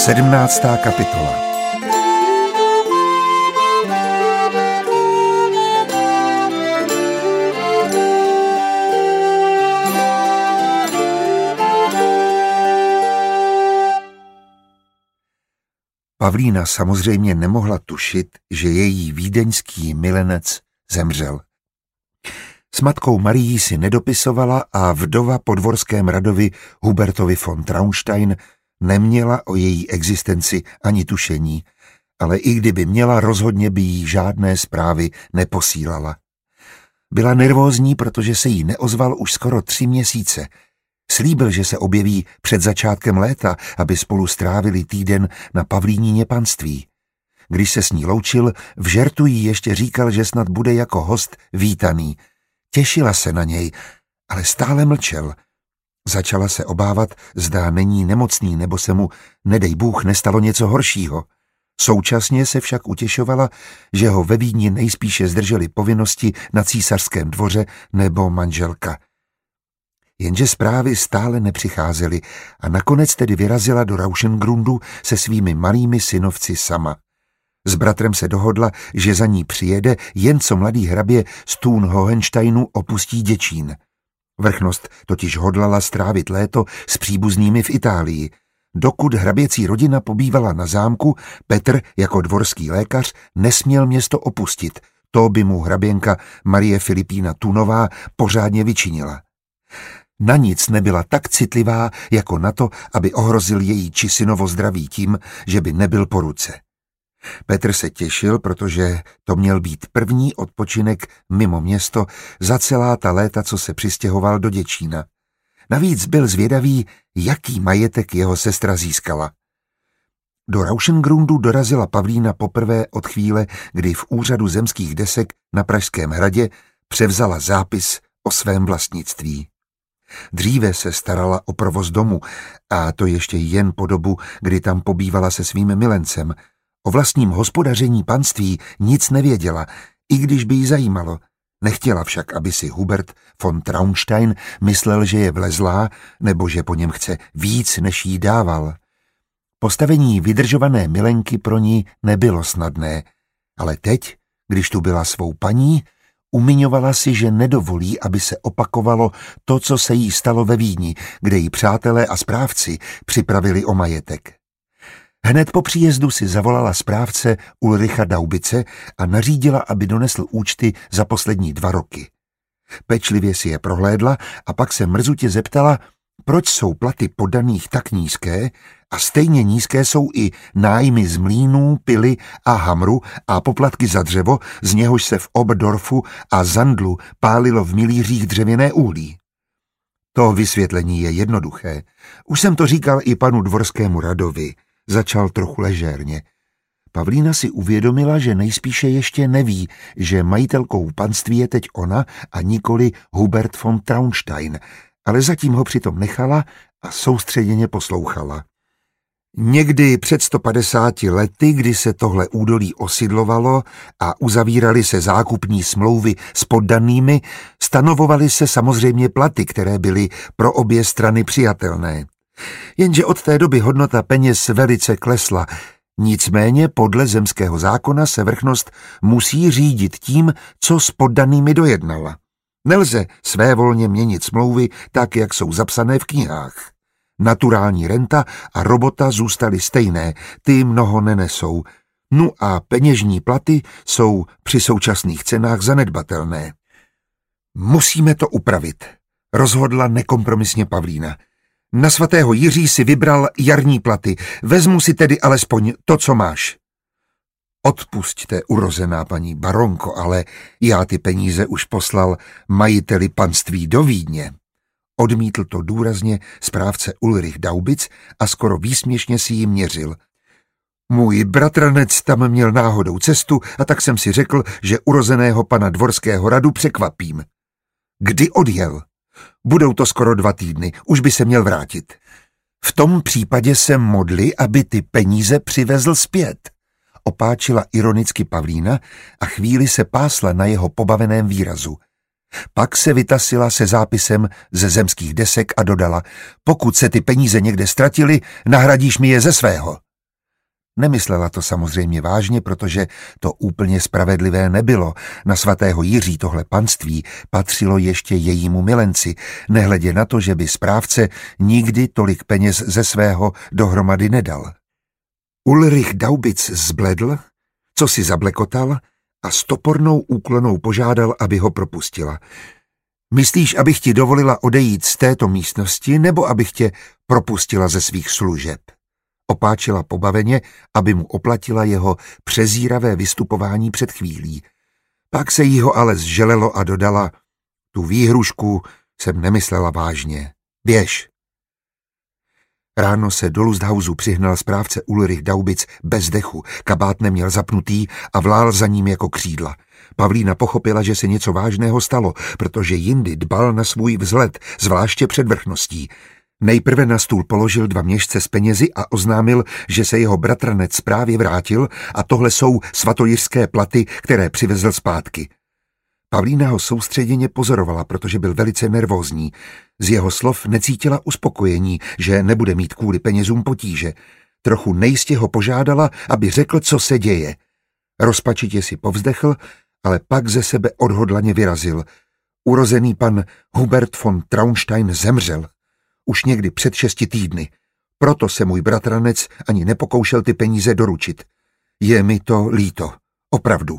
17. kapitola. Pavlína samozřejmě nemohla tušit, že její vídeňský milenec zemřel. S matkou Marií si nedopisovala a vdova po dvorském radovi Hubertovi von Traunstein neměla o její existenci ani tušení, ale i kdyby měla, rozhodně by jí žádné zprávy neposílala. Byla nervózní, protože se jí neozval už skoro 3 měsíce. Slíbil, že se objeví před začátkem léta, aby spolu strávili týden na Pavlínině panství. Když se s ní loučil, v žertu jí ještě říkal, že snad bude jako host vítaný. Těšila se na něj, ale stále mlčel. Začala se obávat, zda není nemocný, nebo se mu, nedej Bůh, nestalo něco horšího. Současně se však utěšovala, že ho ve Vídni nejspíše zdržely povinnosti na císařském dvoře nebo manželka. Jenže zprávy stále nepřicházely a nakonec tedy vyrazila do Rauschengrundu se svými malými synovci sama. S bratrem se dohodla, že za ní přijede, jen co mladý hrabě z Thun Hohensteinu opustí Děčín. Vrchnost totiž hodlala strávit léto s příbuznými v Itálii. Dokud hraběcí rodina pobývala na zámku, Petr jako dvorský lékař nesměl město opustit. To by mu hraběnka Marie Filipína Thunová pořádně vyčinila. Na nic nebyla tak citlivá, jako na to, aby ohrozil její či synovo zdraví tím, že by nebyl po ruce. Petr se těšil, protože to měl být první odpočinek mimo město za celá ta léta, co se přistěhoval do Děčína. Navíc byl zvědavý, jaký majetek jeho sestra získala. Do Rauschengrundu dorazila Pavlína poprvé od chvíle, kdy v úřadu zemských desek na Pražském hradě převzala zápis o svém vlastnictví. Dříve se starala o provoz domu, a to ještě jen po dobu, kdy tam pobývala se svým milencem. O vlastním hospodaření panství nic nevěděla, i když by jí zajímalo. Nechtěla však, aby si Hubert von Traunstein myslel, že je vlezlá, nebo že po něm chce víc, než jí dával. Postavení vydržované milenky pro ní nebylo snadné, ale teď, když tu byla svou paní, umiňovala si, že nedovolí, aby se opakovalo to, co se jí stalo ve Vídni, kde jí přátelé a správci připravili o majetek. Hned po příjezdu si zavolala správce Ulricha Daubice a nařídila, aby donesl účty za poslední 2 roky. Pečlivě si je prohlédla a pak se mrzutě zeptala, proč jsou platy poddaných tak nízké a stejně nízké jsou i nájmy z mlýnů, pily a hamru a poplatky za dřevo, z něhož se v Oberdorfu a Zandlu pálilo v milířích dřevěné uhlí. To vysvětlení je jednoduché. Už jsem to říkal i panu dvorskému radovi. Začal trochu ležérně. Pavlína si uvědomila, že nejspíše ještě neví, že majitelkou panství je teď ona a nikoli Hubert von Traunstein, ale zatím ho přitom nechala a soustředěně poslouchala. Někdy před 150 lety, kdy se tohle údolí osidlovalo a uzavíraly se zákupní smlouvy s poddanými, stanovovaly se samozřejmě platy, které byly pro obě strany přijatelné. Jenže od té doby hodnota peněz velice klesla. Nicméně podle zemského zákona se vrchnost musí řídit tím, co s poddanými dojednala. Nelze svévolně měnit smlouvy tak, jak jsou zapsané v knihách. Naturální renta a robota zůstaly stejné, ty mnoho nenesou. No a peněžní platy jsou při současných cenách zanedbatelné. Musíme to upravit, rozhodla nekompromisně Pavlína. Na svatého Jiří si vybral jarní platy, vezmu si tedy alespoň to, co máš. Odpusťte, urozená paní baronko, ale já ty peníze už poslal majiteli panství do Vídně. Odmítl to důrazně správce Ulrich Daubic a skoro výsměšně si ji měřil. Můj bratranec tam měl náhodou cestu a tak jsem si řekl, že urozeného pana dvorského radu překvapím. Kdy odjel? Budou to skoro 2 týdny, už by se měl vrátit. V tom případě se modli, aby ty peníze přivezl zpět. Opáčila ironicky Pavlína a chvíli se pásla na jeho pobaveném výrazu. Pak se vytasila se zápisem ze zemských desek a dodala, pokud se ty peníze někde ztratily, nahradíš mi je ze svého. Nemyslela to samozřejmě vážně, protože to úplně spravedlivé nebylo. Na svatého Jiří tohle panství patřilo ještě jejímu milenci, nehledě na to, že by správce nikdy tolik peněz ze svého dohromady nedal. Ulrich Daubic zbledl, co si zablekotal a s topornou úklonou požádal, aby ho propustila. Myslíš, abych ti dovolila odejít z této místnosti, nebo abych tě propustila ze svých služeb? Opáčila pobaveně, aby mu oplatila jeho přezíravé vystupování před chvílí. Pak se jí ho ale zželelo a dodala, tu výhrušku jsem nemyslela vážně. Běž. Ráno se do Lusthausu přihnal správce Ulrich Daubic bez dechu, kabát neměl zapnutý a vlál za ním jako křídla. Pavlína pochopila, že se něco vážného stalo, protože jindy dbal na svůj vzhled, zvláště před vrchností. Nejprve na stůl položil 2 měšce s penězi a oznámil, že se jeho bratranec právě vrátil a tohle jsou svatojiřské platy, které přivezl zpátky. Pavlína ho soustředěně pozorovala, protože byl velice nervózní. Z jeho slov necítila uspokojení, že nebude mít kvůli penězům potíže. Trochu nejistě ho požádala, aby řekl, co se děje. Rozpačitě si povzdechl, ale pak ze sebe odhodlaně vyrazil. Urozený pan Hubert von Traunstein zemřel. Už někdy před 6 týdny. Proto se můj bratranec ani nepokoušel ty peníze doručit. Je mi to líto. Opravdu.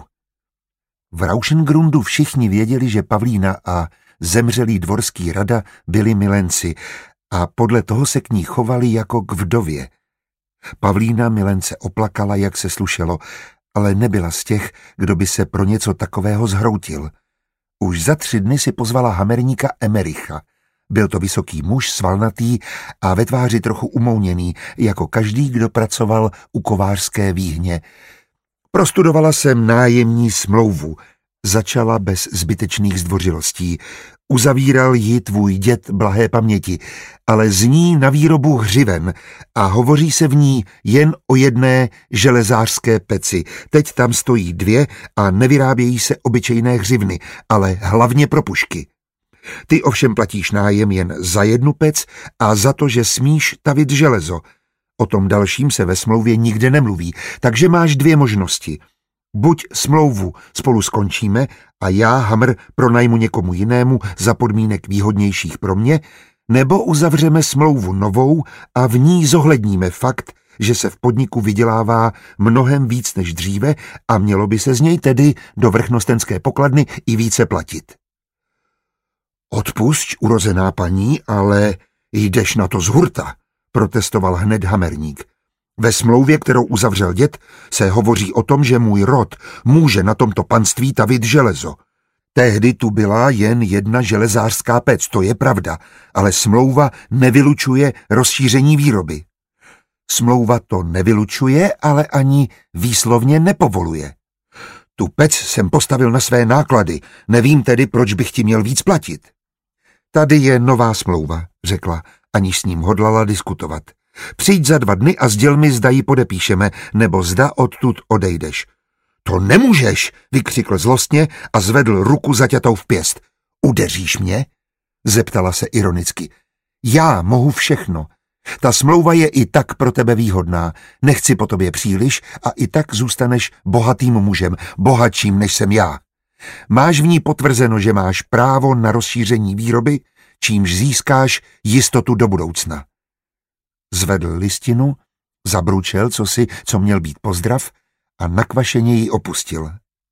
V Rauschengrundu všichni věděli, že Pavlína a zemřelý dvorský rada byli milenci a podle toho se k ní chovali jako k vdově. Pavlína milence oplakala, jak se slušelo, ale nebyla z těch, kdo by se pro něco takového zhroutil. Už za 3 dny si pozvala hamerníka Emericha. Byl to vysoký muž, svalnatý a ve tváři trochu umouněný, jako každý, kdo pracoval u kovářské výhně. Prostudovala jsem nájemní smlouvu, začala bez zbytečných zdvořilostí. Uzavíral ji tvůj děd blahé paměti, ale zní na výrobu hřiven a hovoří se v ní jen o jedné železářské peci. Teď tam stojí 2 a nevyrábějí se obyčejné hřivny, ale hlavně pro pušky. Ty ovšem platíš nájem jen za 1 pec a za to, že smíš tavit železo. O tom dalším se ve smlouvě nikde nemluví, takže máš 2 možnosti. Buď smlouvu spolu skončíme a já Hamr pronajmu někomu jinému za podmínek výhodnějších pro mě, nebo uzavřeme smlouvu novou a v ní zohledníme fakt, že se v podniku vydělává mnohem víc než dříve a mělo by se z něj tedy do vrchnostenské pokladny i více platit. Odpusť, urozená paní, ale jdeš na to z hurta, protestoval hned hamerník. Ve smlouvě, kterou uzavřel děd, se hovoří o tom, že můj rod může na tomto panství tavit železo. Tehdy tu byla jen 1 železářská pec, to je pravda, ale smlouva nevylučuje rozšíření výroby. Smlouva to nevylučuje, ale ani výslovně nepovoluje. Tu pec jsem postavil na své náklady, nevím tedy, proč bych ti měl víc platit. Tady je nová smlouva, řekla, aniž s ním hodlala diskutovat. Přijď za 2 dny a sděl mi, zda ji podepíšeme, nebo zda odtud odejdeš. To nemůžeš, vykřikl zlostně a zvedl ruku zaťatou v pěst. Udeříš mě? Zeptala se ironicky. Já mohu všechno. Ta smlouva je i tak pro tebe výhodná. Nechci po tobě příliš a i tak zůstaneš bohatým mužem, bohatším než jsem já. Máš v ní potvrzeno, že máš právo na rozšíření výroby, čímž získáš jistotu do budoucna. Zvedl listinu, zabručel co měl být pozdrav a nakvašeně ji opustil.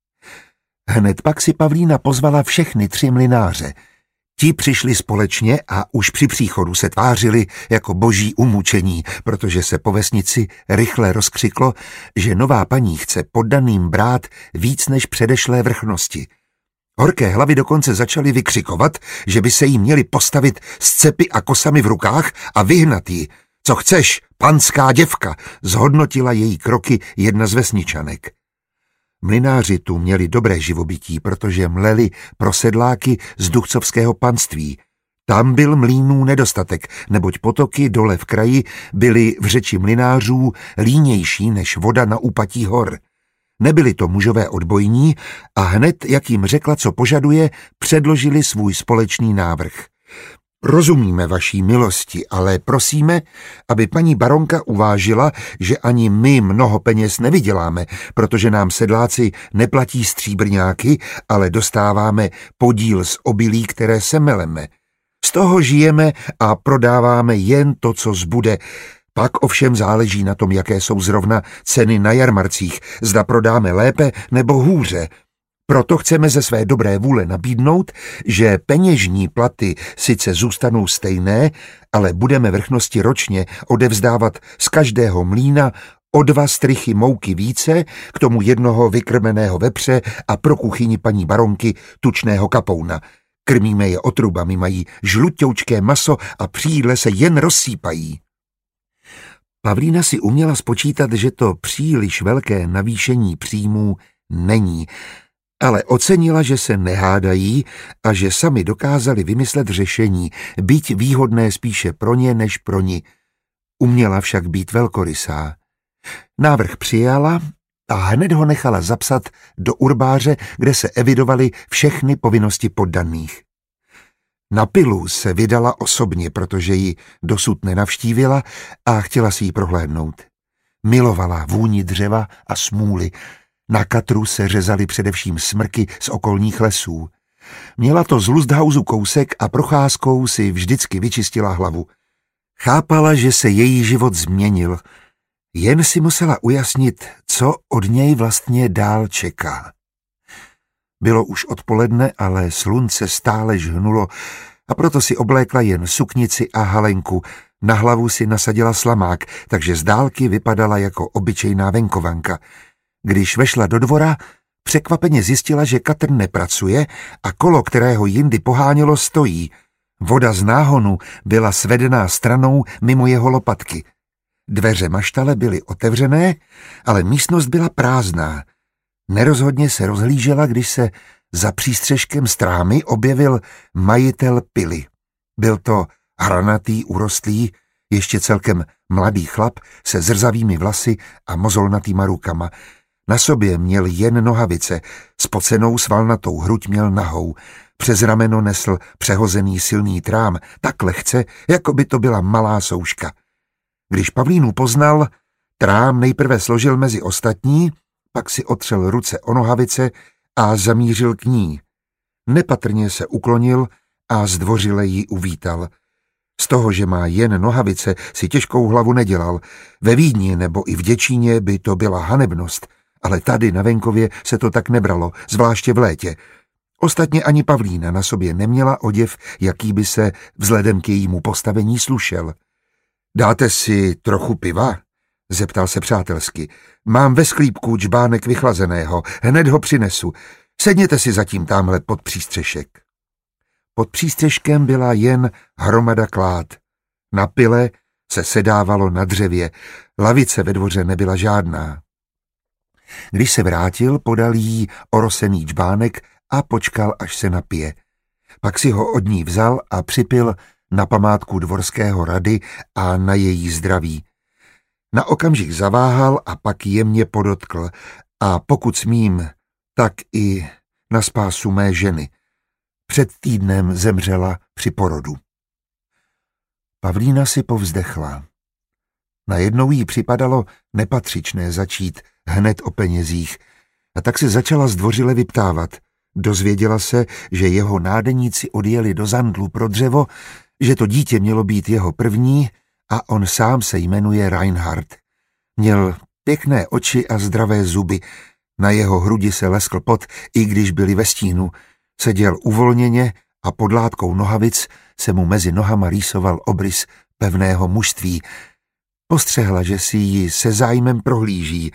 Hned pak si Pavlína pozvala všechny 3 mlynáře. Ti přišli společně a už při příchodu se tvářili jako boží umučení, protože se po vesnici rychle rozkřiklo, že nová paní chce poddaným brát víc než předešlé vrchnosti. Horké hlavy dokonce začaly vykřikovat, že by se jí měli postavit s cepy a kosami v rukách a vyhnat ji. Co chceš, panská děvka, zhodnotila její kroky jedna z vesničanek. Mlynáři tu měli dobré živobytí, protože mleli pro sedláky z duchcovského panství. Tam byl mlýnů nedostatek, neboť potoky dole v kraji byly v řeči mlynářů línější než voda na úpatí hor. Nebyli to mužové odbojní a hned, jak jim řekla, co požaduje, předložili svůj společný návrh. Rozumíme vaší milosti, ale prosíme, aby paní baronka uvážila, že ani my mnoho peněz nevyděláme, protože nám sedláci neplatí stříbrňáky, ale dostáváme podíl z obilí, které semeleme. Z toho žijeme a prodáváme jen to, co zbude. Pak ovšem záleží na tom, jaké jsou zrovna ceny na jarmarcích, zda prodáme lépe nebo hůře. Proto chceme ze své dobré vůle nabídnout, že peněžní platy sice zůstanou stejné, ale budeme vrchnosti ročně odevzdávat z každého mlýna o 2 strychy mouky více, k tomu 1 vykrmeného vepře a pro kuchyni paní baronky tučného kapouna. Krmíme je otrubami, mají žlutoučké maso a při jídle se jen rozsýpají. Pavlína si uměla spočítat, že to příliš velké navýšení příjmů není, ale ocenila, že se nehádají a že sami dokázali vymyslet řešení, byť výhodné spíše pro ně než pro ni. Uměla však být velkorysá. Návrh přijala a hned ho nechala zapsat do urbáře, kde se evidovaly všechny povinnosti poddaných. Na pilu se vydala osobně, protože ji dosud nenavštívila a chtěla si ji prohlédnout. Milovala vůni dřeva a smůly. Na Katru se řezaly především smrky z okolních lesů. Měla to z Lusthausu kousek a procházkou si vždycky vyčistila hlavu. Chápala, že se její život změnil, jen si musela ujasnit, co od něj vlastně dál čeká. Bylo už odpoledne, ale slunce stále žhnulo a proto si oblékla jen suknici a halenku. Na hlavu si nasadila slamák, takže z dálky vypadala jako obyčejná venkovanka. Když vešla do dvora, překvapeně zjistila, že Katr nepracuje a kolo, kterého jindy pohánělo, stojí. Voda z náhonu byla svedená stranou mimo jeho lopatky. Dveře maštale byly otevřené, ale místnost byla prázdná. Nerozhodně se rozhlížela, když se za přístřeškem strámy objevil majitel pily. Byl to hranatý, urostlý, ještě celkem mladý chlap se zrzavými vlasy a mozolnatýma rukama. Na sobě měl jen nohavice, spocenou svalnatou hruď měl nahou. Přes rameno nesl přehozený silný trám, tak lehce, jako by to byla malá souška. Když Pavlínu poznal, trám nejprve složil mezi ostatní, pak si otřel ruce o nohavice a zamířil k ní. Nepatrně se uklonil a zdvořile ji uvítal. Z toho, že má jen nohavice, si těžkou hlavu nedělal. Ve Vídni nebo i v Děčíně by to byla hanebnost, ale tady na venkově se to tak nebralo, zvláště v létě. Ostatně ani Pavlína na sobě neměla oděv, jaký by se vzhledem k jejímu postavení slušel. Dáte si trochu piva? Zeptal se přátelsky. Mám ve sklípku džbánek vychlazeného, hned ho přinesu. Sedněte si zatím támhle pod přístřešek. Pod přístřeškem byla jen hromada klád. Na pile se sedávalo na dřevě, lavice ve dvoře nebyla žádná. Když se vrátil, podal jí orosený džbánek a počkal, až se napije. Pak si ho od ní vzal a připil na památku dvorského rady a na její zdraví. Na okamžik zaváhal a pak jemně podotkl: a pokud smím, tak i na spásu mé ženy. Před týdnem zemřela při porodu. Pavlína si povzdechla. Najednou jí připadalo nepatřičné začít hned o penězích a tak se začala zdvořile vyptávat. Dozvěděla se, že jeho nádeníci odjeli do Zandlu pro dřevo, že to dítě mělo být jeho první a on sám se jmenuje Reinhard. Měl pěkné oči a zdravé zuby, na jeho hrudi se leskl pot, i když byli ve stínu. Seděl uvolněně a pod látkou nohavic se mu mezi nohama rýsoval obrys pevného mužství. Postřehla, že si ji se zájmem prohlíží.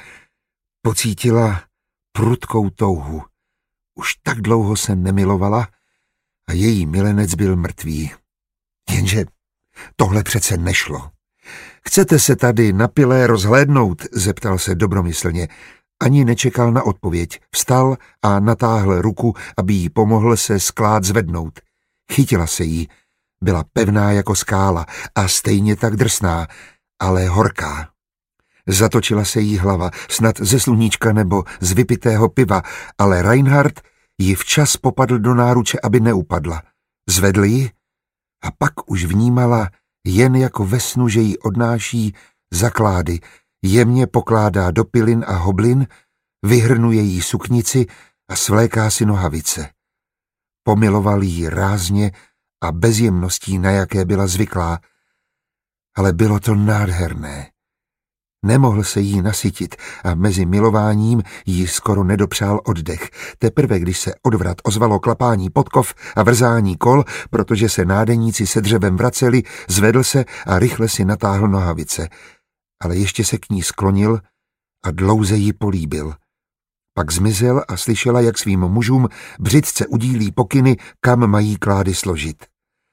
Pocítila prudkou touhu. Už tak dlouho se nemilovala a její milenec byl mrtvý. Jenže tohle přece nešlo. Chcete se tady na pile rozhlédnout? Zeptal se dobromyslně. Ani nečekal na odpověď. Vstal a natáhl ruku, aby jí pomohl se z klád zvednout. Chytila se jí. Byla pevná jako skála a stejně tak drsná, ale horká. Zatočila se jí hlava, snad ze sluníčka nebo z vypitého piva, ale Reinhard ji včas popadl do náruče, aby neupadla. Zvedl ji A pak už vnímala jen jako ve snu, že ji odnáší za klády, jemně pokládá do pilin a hoblin, vyhrnuje jí suknici a svléká si nohavice. Pomiloval jí rázně a bez jemností, na jaké byla zvyklá, ale bylo to nádherné. Nemohl se jí nasytit a mezi milováním jí skoro nedopřál oddech. Teprve když se odvrat ozvalo klapání podkov a vrzání kol, protože se nádeníci se dřevem vraceli, zvedl se a rychle si natáhl nohavice. Ale ještě se k ní sklonil a dlouze ji políbil. Pak zmizel a slyšela, jak svým mužům břitce udílí pokyny, kam mají klády složit.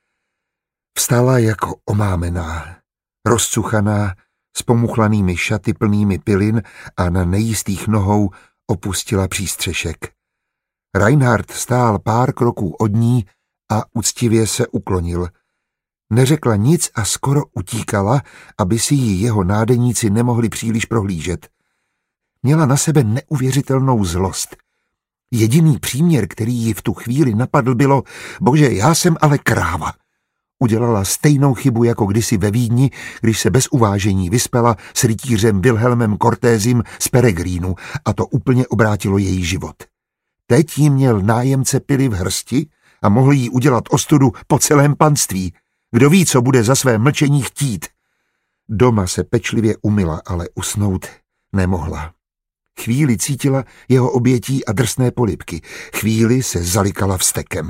Vstala jako omámená, rozcuchaná, s pomuchlanými šaty plnými pilin a na nejistých nohou opustila přístřešek. Reinhard stál pár kroků od ní a úctivě se uklonil. Neřekla nic a skoro utíkala, aby si ji jeho nádeníci nemohli příliš prohlížet. Měla na sebe neuvěřitelnou zlost. Jediný příměr, který ji v tu chvíli napadl, bylo: bože, já jsem ale kráva. Udělala stejnou chybu jako kdysi ve Vídni, když se bez uvážení vyspela s rytířem Wilhelmem Cortésim z Peregrínu a to úplně obrátilo její život. Teď jí měl nájemce pily v hrsti a mohl jí udělat ostudu po celém panství. Kdo ví, co bude za své mlčení chtít. Doma se pečlivě umyla, ale usnout nemohla. Chvíli cítila jeho obětí a drsné polibky, chvíli se zalikala vztekem.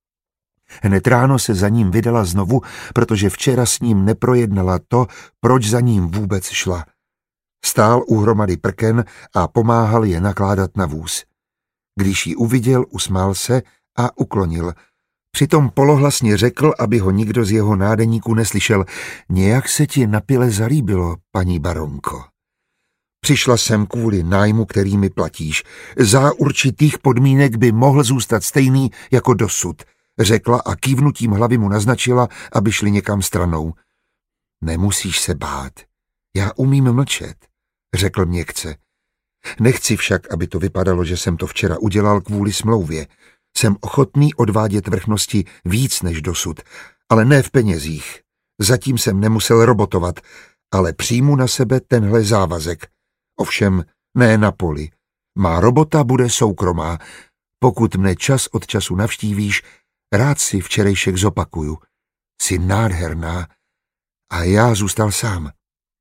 Hned ráno se za ním vydala znovu, protože včera s ním neprojednala to, proč za ním vůbec šla. Stál u hromady prken a pomáhal je nakládat na vůz. Když ji uviděl, usmál se a uklonil. Přitom polohlasně řekl, aby ho nikdo z jeho nádeníků neslyšel: nějak se ti na pile zalíbilo, paní baronko. Přišla jsem kvůli nájmu, který mi platíš. Za určitých podmínek by mohl zůstat stejný jako dosud, řekla a kývnutím hlavy mu naznačila, aby šli někam stranou. Nemusíš se bát, já umím mlčet, řekl měkce. Nechci však, aby to vypadalo, že jsem to včera udělal kvůli smlouvě. Jsem ochotný odvádět vrchnosti víc než dosud, ale ne v penězích. Zatím jsem nemusel robotovat, ale přijmu na sebe tenhle závazek. Ovšem ne na poli. Má robota bude soukromá. Pokud mne čas od času navštívíš, rád si včerejšek zopakuju. Jsi nádherná a já zůstal sám.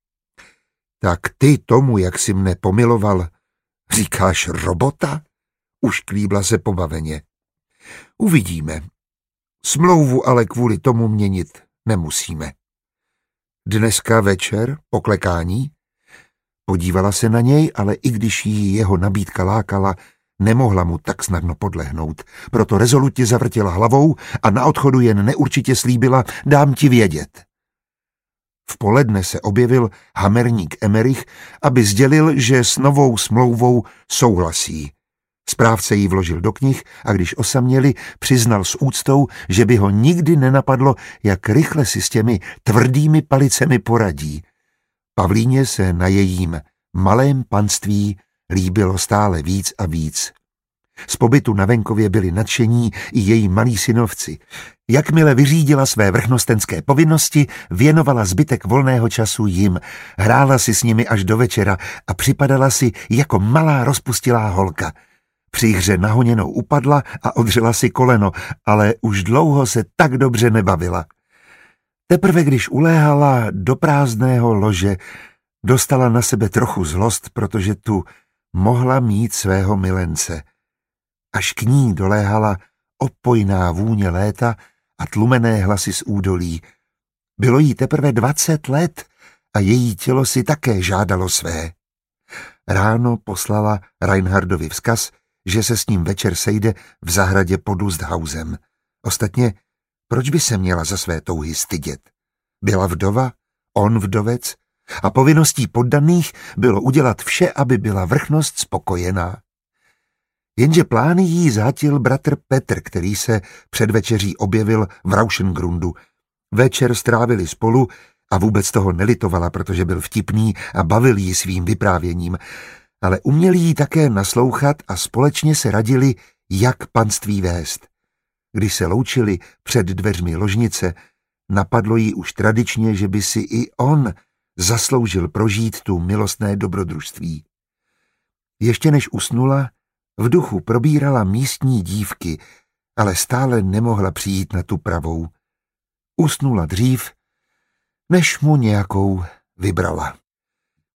Tak ty tomu, jak jsi mne pomiloval, říkáš robota? Ušklíbla se pobaveně. Uvidíme. Smlouvu ale kvůli tomu měnit nemusíme. Dneska večer po klekání? Podívala se na něj, ale i když jí jeho nabídka lákala, nemohla mu tak snadno podlehnout. Proto rezolutně zavrtěla hlavou a na odchodu jen neurčitě slíbila: dám ti vědět. V poledne se objevil hamerník Emerich, aby sdělil, že s novou smlouvou souhlasí. Správce ji vložil do knih a když osaměli, přiznal s úctou, že by ho nikdy nenapadlo, jak rychle si s těmi tvrdými palicemi poradí. Pavlíně se na jejím malém panství líbilo stále víc a víc. Z pobytu na venkově byli nadšení i její malí synovci. Jakmile vyřídila své vrchnostenské povinnosti, věnovala zbytek volného času jim, hrála si s nimi až do večera a připadala si jako malá rozpustilá holka. Při hře nahoněnou upadla a odřela si koleno, ale už dlouho se tak dobře nebavila. Teprve když uléhala do prázdného lože, dostala na sebe trochu zlost, protože tu mohla mít svého milence. Až k ní doléhala opojná vůně léta a tlumené hlasy z údolí. Bylo jí teprve 20 let a její tělo si také žádalo své. Ráno poslala Reinhardovi vzkaz, že se s ním večer sejde v zahradě pod Lusthausem. Ostatně, proč by se měla za své touhy stydět? Byla vdova, on vdovec a povinností poddaných bylo udělat vše, aby byla vrchnost spokojená. Jenže plány jí zhatil bratr Petr, který se před večeří objevil v Rauschengrundu. Večer strávili spolu a vůbec toho nelitovala, protože byl vtipný a bavil jí svým vyprávěním, ale uměli jí také naslouchat a společně se radili, jak panství vést. Když se loučili před dveřmi ložnice, napadlo jí už tradičně, že by si i on zasloužil prožít tu milostné dobrodružství. Ještě než usnula, v duchu probírala místní dívky, ale stále nemohla přijít na tu pravou. Usnula dřív, než mu nějakou vybrala.